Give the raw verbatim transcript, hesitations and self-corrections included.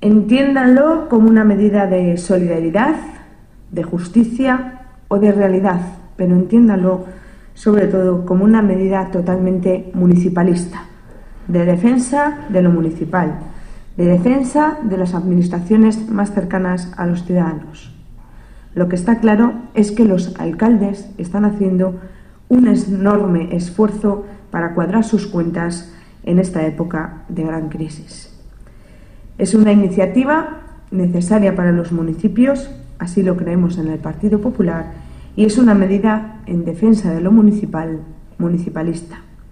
Entiéndanlo como una medida de solidaridad, de justicia o de realidad, pero entiéndanlo sobre todo como una medida totalmente municipalista, de defensa de lo municipal, de defensa de las administraciones más cercanas a los ciudadanos. Lo que está claro es que los alcaldes están haciendo un enorme esfuerzo para cuadrar sus cuentas en esta época de gran crisis. Es una iniciativa necesaria para los municipios, así lo creemos en el Partido Popular, y es una medida en defensa de lo municipal, municipalista.